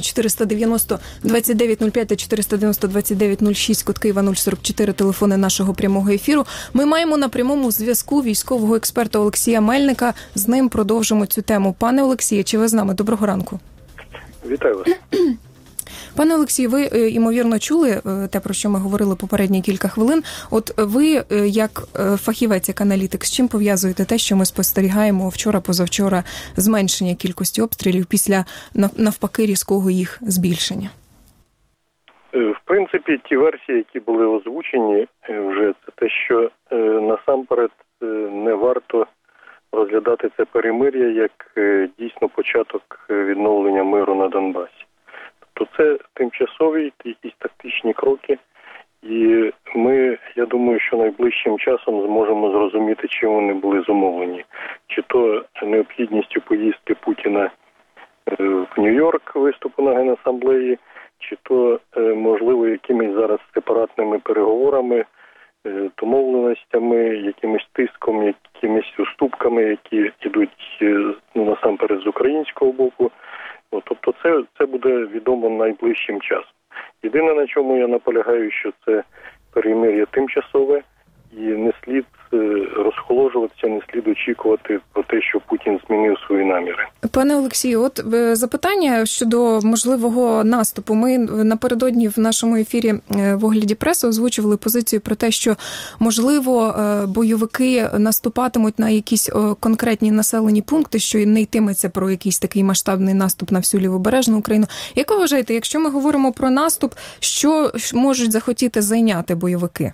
490-2905 та 490-2906, код Києва 044, телефони нашого прямого ефіру. Ми маємо на прямому зв'язку військового експерта Олексія Мельника. З ним продовжимо цю тему. Пане Олексію, чи ви з нами? Доброго ранку. Вітаю вас. Пане Олексію, ви, ймовірно, чули те, про що ми говорили попередні кілька хвилин. От ви, як фахівець, як аналітик, з чим пов'язуєте те, що ми спостерігаємо вчора-позавчора зменшення кількості обстрілів після, навпаки, різкого їх збільшення? В принципі, ті версії, які були озвучені вже, це те, що насамперед не варто розглядати це перемир'я як дійсно початок відновлення миру на Донбасі. Тобто це тимчасові якісь тактичні кроки, і ми, я думаю, що найближчим часом зможемо зрозуміти, чим вони були зумовлені. Чи то необхідністю поїздки Путіна в Нью-Йорк, виступу на Генасамблеї, чи то, можливо, якимись зараз сепаратними переговорами, домовленостями, якимось тиском, якимись уступками, які йдуть насамперед з українського боку. Тобто це буде відомо найближчим часом. Єдине, на чому я наполягаю, що це перемир'я тимчасове, і не слід розхоложуватися, не слід очікувати про те, що Путін змінив свої наміри. Пане Олексію, от запитання щодо можливого наступу. Ми напередодні в нашому ефірі в огляді преси озвучували позицію про те, що, можливо, бойовики наступатимуть на якісь конкретні населені пункти, що не йтиметься про якийсь такий масштабний наступ на всю лівобережну Україну. Як ви вважаєте, якщо ми говоримо про наступ, що можуть захотіти зайняти бойовики?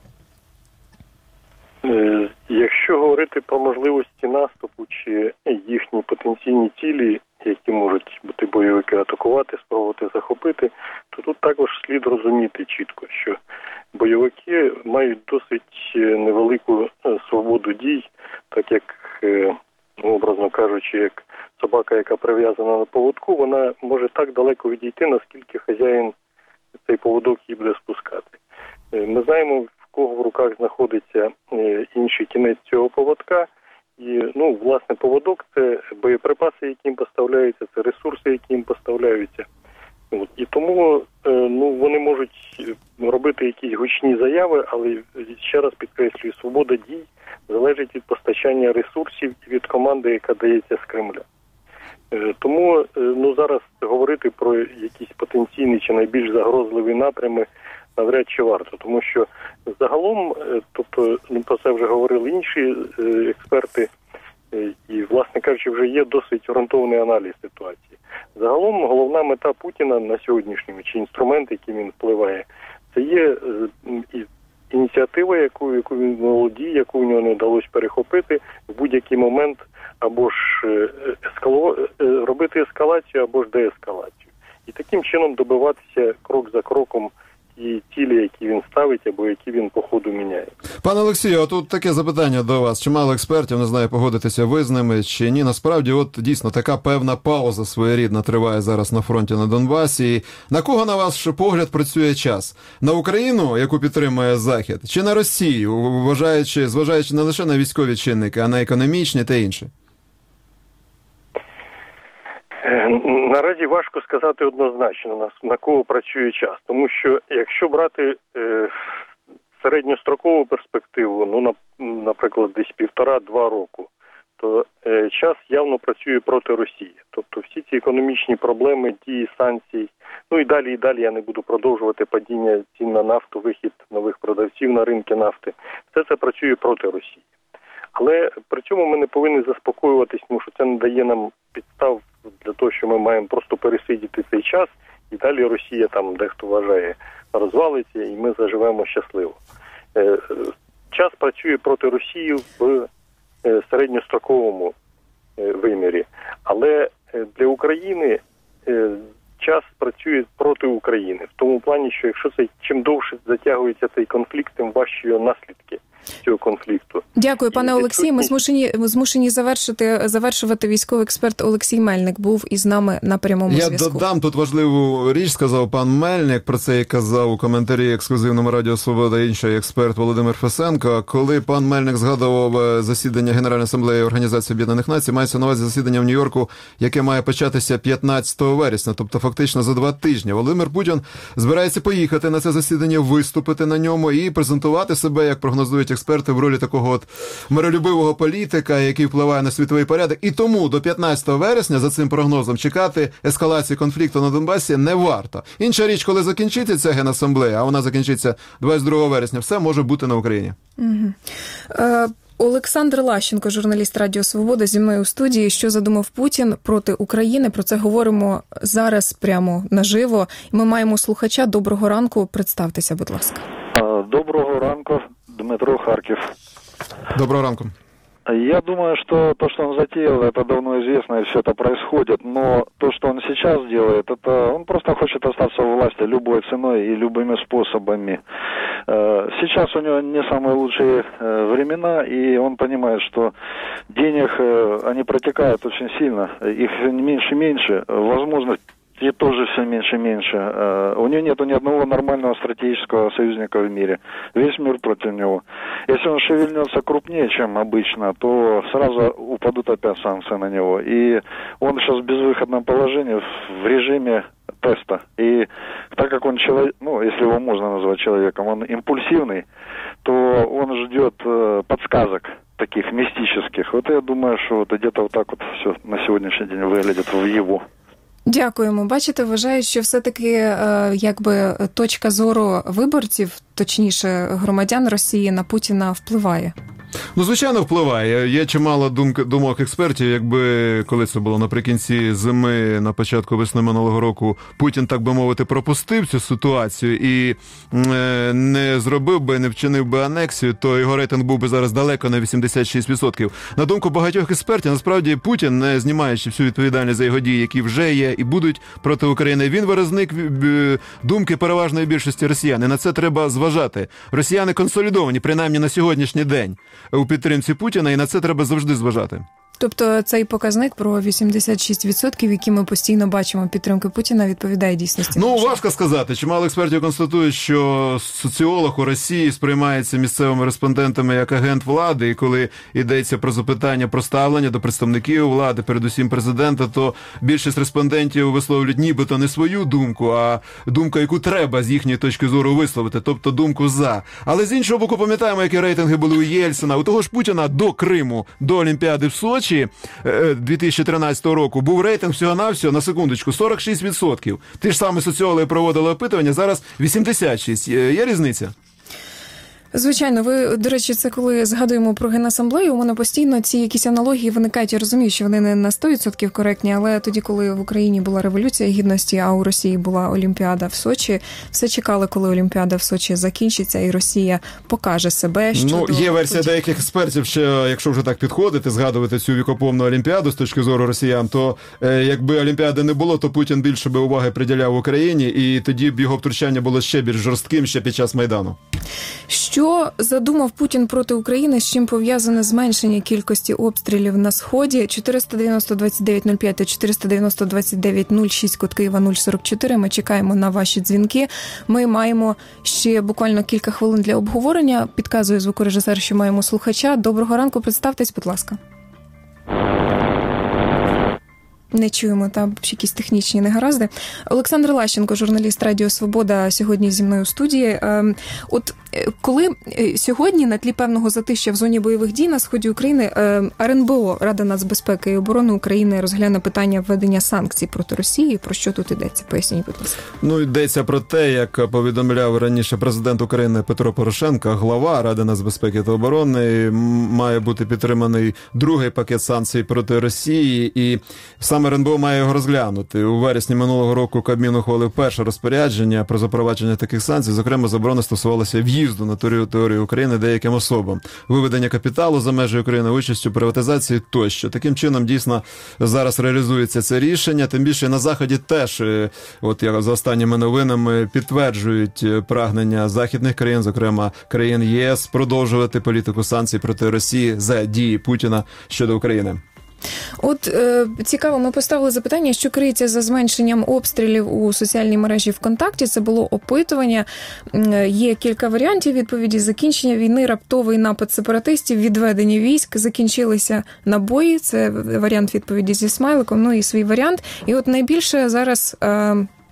Якщо говорити про можливості наступу чи їхні потенційні цілі, які можуть бути бойовики атакувати, спробувати захопити, то тут також слід розуміти чітко, що бойовики мають досить невелику свободу дій, так як, образно кажучи, як собака, яка прив'язана на поводку, вона може так далеко відійти, наскільки хазяїн цей поводок їй буде спускати. Ми знаємо, кого в руках знаходиться інший кінець цього поводка. І, власне, поводок – це боєприпаси, які їм поставляються, це ресурси, які їм поставляються. І тому вони можуть робити якісь гучні заяви, але, ще раз підкреслюю, свобода дій залежить від постачання ресурсів і від команди, яка дається з Кремля. Тому зараз говорити про якісь потенційні чи найбільш загрозливі напрями навряд чи варто, тому що загалом, тобто про це вже говорили інші експерти, і, власне кажучи, вже є досить ґрунтовний аналіз ситуації. Загалом головна мета Путіна на сьогоднішньому, чи інструмент, який він впливає, це є ініціатива, яку він володіє, яку в нього не вдалося перехопити в будь-який момент, або ж робити ескалацію, або ж деескалацію. І таким чином добиватися крок за кроком і цілі, які він ставить, або які він по ходу міняє. Пане Олексію, а тут таке запитання до вас. Чимало експертів, не знаю, погодитеся ви з ними чи ні. Насправді, от дійсно, така певна пауза своєрідна триває зараз на фронті на Донбасі. На кого, на ваш погляд, працює час? На Україну, яку підтримує Захід, чи на Росію, зважаючи не лише на військові чинники, а на економічні та інше? Наразі важко сказати однозначно, на кого працює час. Тому що, якщо брати середньострокову перспективу, наприклад, десь 1,5-2 року, то час явно працює проти Росії. Тобто всі ці економічні проблеми, дії санкцій, і далі я не буду продовжувати падіння цін на нафту, вихід нових продавців на ринки нафти. Все це працює проти Росії. Але при цьому ми не повинні заспокоюватись, тому що це не дає нам підстав для того, що ми маємо просто пересидіти цей час, і далі Росія, там дехто вважає, розвалиться, і ми заживемо щасливо. Час працює проти Росії в середньостроковому вимірі, але для України час працює проти України. В тому плані, що якщо чим довше затягується цей конфлікт, тим важчі його наслідки цього конфлікту. Дякую, пане Олексію. Ми змушені завершувати. Військовий експерт Олексій Мельник був із нами на прямому зв'язку. Я додам тут важливу річ, сказав пан Мельник, про це і казав у коментарі ексклюзивному Радіо Свобода інший експерт Володимир Фесенко. Коли пан Мельник згадував засідання Генеральної асамблеї Організації Об'єднаних Націй, мається на увазі засідання в Нью-Йорку, яке має початися 15 вересня, тобто фактично за 2 тижні. Володимир Путін збирається поїхати на це засідання, виступити на ньому і презентувати себе, як прогнозують експерти в ролі такого от миролюбивого політика, який впливає на світовий порядок. І тому до 15 вересня, за цим прогнозом, чекати ескалації конфлікту на Донбасі не варто. Інша річ, коли закінчиться ця генасамблея, а вона закінчиться 22 вересня, все може бути на Україні. Олександр Лащенко, журналіст Радіо Свобода, зі мною у студії. Що задумав Путін проти України? Про це говоримо зараз прямо наживо. Ми маємо слухача. Доброго ранку. Представтеся, будь ласка. Доброго ранку. Дмитро, Харків. Доброго ранку. Я думаю, что то, что он затеял, это давно известно, и все это происходит. Но то, что он сейчас делает, это он просто хочет остаться у власти любой ценой и любыми способами. Сейчас у него не самые лучшие времена, и он понимает, что денег, они протекают очень сильно, их меньше и меньше, возможность и тоже все меньше и меньше. У него нету ни одного нормального стратегического союзника в мире. Весь мир против него. Если он шевельнется крупнее, чем обычно, то сразу упадут опять санкции на него. И он сейчас в безвыходном положении, в режиме теста. И так как он человек, ну, если его можно назвать человеком, он импульсивный, то он ждет подсказок таких мистических. Вот я думаю, что вот где-то вот так вот все на сегодняшний день выглядит в его. Дякуємо. Бачите, вважаю, що все-таки якби точка зору виборців, точніше громадян Росії, на Путіна впливає. Ну, звичайно, впливає. Є чимало думок експертів, якби, коли це було наприкінці зими, на початку весни минулого року, Путін, так би мовити, пропустив цю ситуацію і не зробив би, не вчинив би анексію, то його рейтинг був би зараз далеко на 86%. На думку багатьох експертів, насправді Путін, не знімаючи всю відповідальність за його дії, які вже є і будуть проти України, він виразник думки переважної більшості росіян. І на це треба зважати. Росіяни консолідовані, принаймні на сьогоднішній день, у підтримці Путіна, і на це треба завжди зважати. Тобто цей показник про 86%, який ми постійно бачимо підтримки Путіна, відповідає дійсності? Ну, важко сказати. Чимало експертів констатують, що соціолог у Росії сприймається місцевими респондентами як агент влади, і коли йдеться про запитання про ставлення до представників влади, передусім президента, то більшість респондентів висловлюють нібито не свою думку, а думку, яку треба з їхньої точки зору висловити, тобто думку «за». Але з іншого боку, пам'ятаємо, які рейтинги були у Єльцина, у того ж Путіна до Криму, до Олімпіади в Сочі 2013 року був рейтинг всього-навсього, на секундочку, 46%. Ті ж самі соціологи проводили опитування, зараз 86%. Є різниця? Звичайно, ви, до речі, це коли згадуємо про Генасамблею, у мене постійно ці якісь аналогії виникають. Я розумію, що вони не на 100% коректні, але тоді, коли в Україні була Революція Гідності, а у Росії була Олімпіада в Сочі, все чекали, коли Олімпіада в Сочі закінчиться і Росія покаже себе. Ну, є версія деяких експертів, що якщо вже так підходити, згадувати цю вікоповну Олімпіаду з точки зору росіян, то якби Олімпіади не було, то Путін більше би уваги приділяв Україні, і тоді б його втручання було ще більш жорстким, ще під час Майдану. Що задумав Путін проти України, з чим пов'язане зменшення кількості обстрілів на Сході? 490-29-05 та 490-29-06, код Києва 044. Ми чекаємо на ваші дзвінки. Ми маємо ще буквально кілька хвилин для обговорення. Підказує звукорежисер, що маємо слухача. Доброго ранку, представтесь, будь ласка. Не чуємо, там якісь технічні негаразди. Олександр Лащенко, журналіст Радіо Свобода, сьогодні зі мною у студії. От коли сьогодні на тлі певного затища в зоні бойових дій на сході України РНБО, Рада нацбезпеки і оборони України, розгляне питання введення санкцій проти Росії, про що тут йдеться? Поясніть, будь ласка. Ну, йдеться про те, як повідомляв раніше президент України Петро Порошенко, глава Ради нацбезпеки та оборони, має бути підтриманий другий пакет санкцій проти Росії, і саме РНБО має його розглянути. У вересні минулого року Кабмін ухвалив перше розпорядження про запровадження таких санкцій, зокрема, заборона стосувалася в'їзду на територію України деяким особам, виведення капіталу за межі України, участь у приватизації тощо. Таким чином, дійсно, зараз реалізується це рішення, тим більше на Заході теж, от як за останніми новинами, підтверджують прагнення західних країн, зокрема країн ЄС, продовжувати політику санкцій проти Росії за дії Путіна щодо України. От цікаво, ми поставили запитання, що криється за зменшенням обстрілів у соціальній мережі ВКонтакті. Це було опитування. Є кілька варіантів відповіді. Закінчення війни, раптовий напад сепаратистів, відведення військ, закінчилися набої. Це варіант відповіді зі смайликом, ну і свій варіант. І от найбільше зараз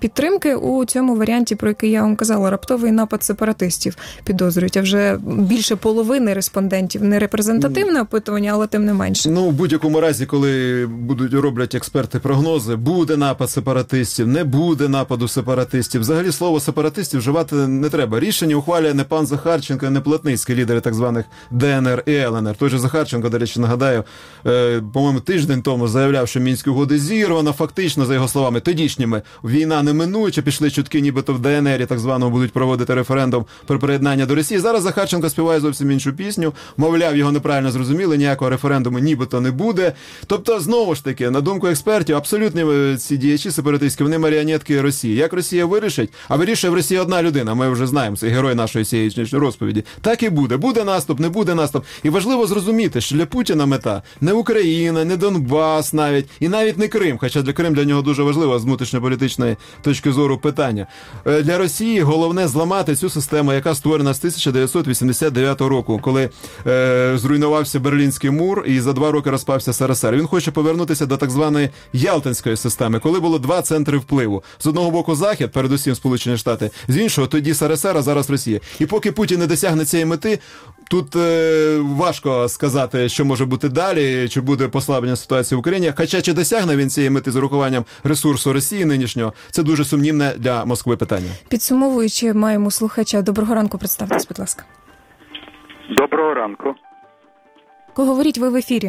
підтримки у цьому варіанті, про який я вам казала, раптовий напад сепаратистів підозрюють, а вже більше половини респондентів. Не репрезентативне опитування, але тим не менше. Ну, в будь-якому разі, коли роблять експерти прогнози, буде напад сепаратистів, не буде нападу сепаратистів. Взагалі слово сепаратистів вживати не треба. Рішення ухвалює не пан Захарченко, не Плотницький, лідери так званих ДНР і ЛНР. Той же Захарченко, до речі, нагадаю, по-моєму, тиждень тому заявляв, що Мінські угоди зірвано, фактично, за його словами, тодішніми. Війна неминуча, пішли чутки, нібито в ДНР так званому будуть проводити референдум про приєднання до Росії. Зараз Захарченко співає зовсім іншу пісню. Мовляв, його неправильно зрозуміли, ніякого референдуму нібито не буде. Тобто, знову ж таки, на думку експертів, абсолютні ці діячі сепаратистські, вони маріонетки Росії. Як Росія вирішить? А вирішує в Росії одна людина, ми вже знаємо, це герой нашої цієї розповіді. Так і буде. Буде наступ, не буде наступ. І важливо зрозуміти, що для Путіна мета не Україна, не Донбас навіть, і навіть не Крим, хоча Крим для нього дуже важливо з внутрішньополітичної точки зору питання. Для Росії головне зламати цю систему, яка створена з 1989 року, коли зруйнувався Берлінський мур і за 2 роки розпався СРСР. Він хоче повернутися до так званої Ялтинської системи, коли було 2 центри впливу. З одного боку Захід, передусім Сполучені Штати, з іншого тоді СРСР, а зараз Росія. І поки Путін не досягне цієї мети, тут важко сказати, що може бути далі, чи буде послаблення ситуації в Україні. Хоча чи досягне він цієї мети з урахуванням ресурсу Росії нинішнього, це дуже сумнівне для Москви питання. Підсумовуючи, маємо слухача. Доброго ранку, представтесь, будь ласка. Доброго ранку. Говоріть, ви в ефірі.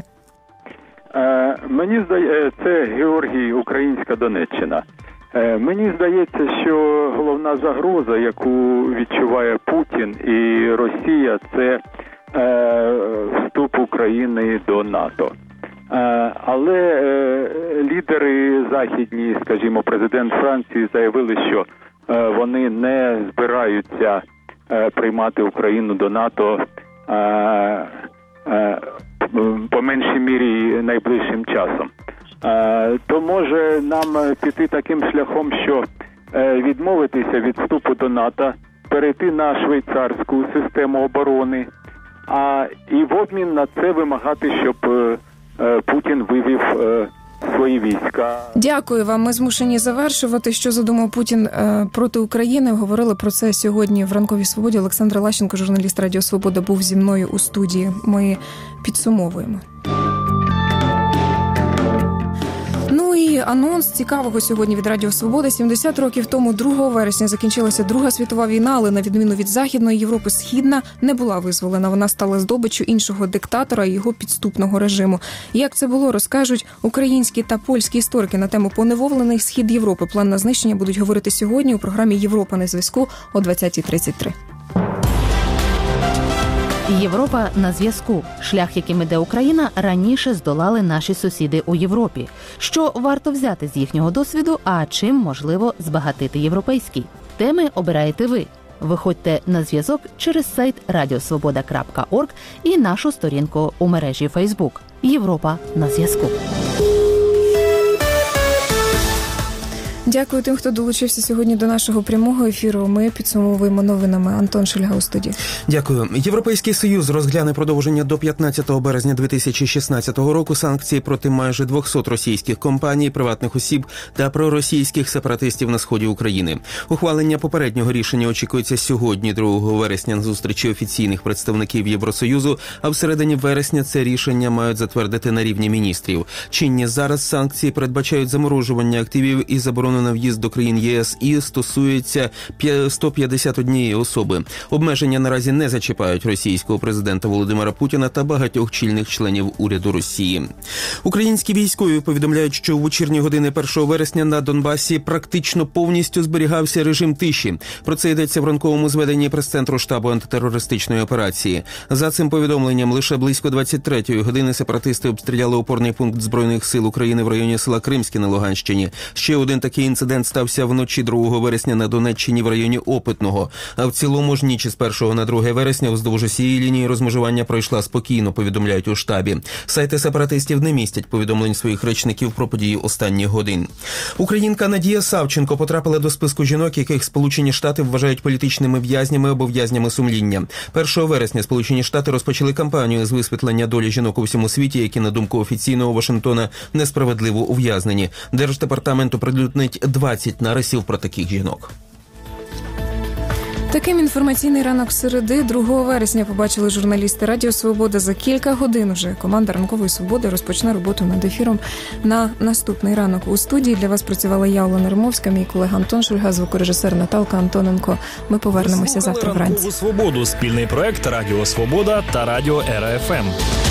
Мені здається, це Георгій, Українська Донеччина. Мені здається, що головна загроза, яку відчуває Путін і Росія, це вступ України до НАТО. Але лідери західні, скажімо, президент Франції заявили, що вони не збираються приймати Україну до НАТО по меншій мірі найближчим часом. То може нам піти таким шляхом, що відмовитися від вступу до НАТО, перейти на швейцарську систему оборони, і в обмін на це вимагати, щоб Путін вивів свої війська. Дякую вам. Ми змушені завершувати. Що задумав Путін проти України? Говорили про це сьогодні в «Ранковій свободі». Олександр Лащенко, журналіст Радіо Свобода, був зі мною у студії. Ми підсумовуємо. Ну і анонс цікавого сьогодні від Радіо Свобода. 70 років тому, 2 вересня, закінчилася Друга світова війна, але на відміну від Західної Європи, Східна не була визволена. Вона стала здобиччю іншого диктатора і його підступного режиму. Як це було, розкажуть українські та польські історики на тему «Поневолений Схід Європи. План на знищення» будуть говорити сьогодні у програмі «Європа на зв'язку» о 20:33. Європа на зв'язку. Шлях, яким іде Україна, раніше здолали наші сусіди у Європі. Що варто взяти з їхнього досвіду, а чим можливо збагатити європейський? Теми обираєте ви. Виходьте на зв'язок через сайт radiosvoboda.org і нашу сторінку у мережі Facebook. Європа на зв'язку. Дякую тим, хто долучився сьогодні до нашого прямого ефіру. Ми підсумовуємо новинами. Антон Шульга у студії. Дякую. Європейський Союз розгляне продовження до 15 березня 2016 року санкцій проти майже 200 російських компаній, приватних осіб та проросійських сепаратистів на сході України. Ухвалення попереднього рішення очікується сьогодні, 2 вересня, на зустрічі офіційних представників Євросоюзу, а в середині вересня це рішення мають затвердити на рівні міністрів. Чинні зараз санкції передбачають заморожування активів і заборону на в'їзд до країн ЄС і стосується 151 особи. Обмеження наразі не зачіпають російського президента Володимира Путіна та багатьох чільних членів уряду Росії. Українські військові повідомляють, що у вечірні години 1 вересня на Донбасі практично повністю зберігався режим тиші. Про це йдеться в ранковому зведенні прес-центру штабу антитерористичної операції. За цим повідомленням, лише близько 23-ї години сепаратисти обстріляли опорний пункт Збройних сил України в районі села Кримське на Луганщині. Ще один такий інцидент стався вночі 2 вересня на Донеччині в районі Опитного. А в цілому ж ніч з 1 на 2 вересня вздовж усієї лінії розмежування пройшла спокійно, повідомляють у штабі. Сайти сепаратистів не містять повідомлень своїх речників про події останніх годин. Українка Надія Савченко потрапила до списку жінок, яких Сполучені Штати вважають політичними в'язнями або в'язнями сумління. 1 вересня Сполучені Штати розпочали кампанію з висвітлення долі жінок у всьому світі, які, на думку офіційного Вашингтона, несправедливо ув'язнені. Держдепартамент оприлюднить 15-20 нарисів про таких жінок. Таким інформаційний ранок середи 2 вересня побачили журналісти Радіо Свобода. За кілька годин вже команда Ранкової Свободи розпочне роботу над ефіром на наступний ранок. У студії для вас працювала я, Олена Римовська, мій колега Антон Шульга, звукорежисер Наталка Антоненко. Ми повернемося завтра вранці. Ранкову Свободу. Спільний проект Радіо Свобода та Радіо РФМ.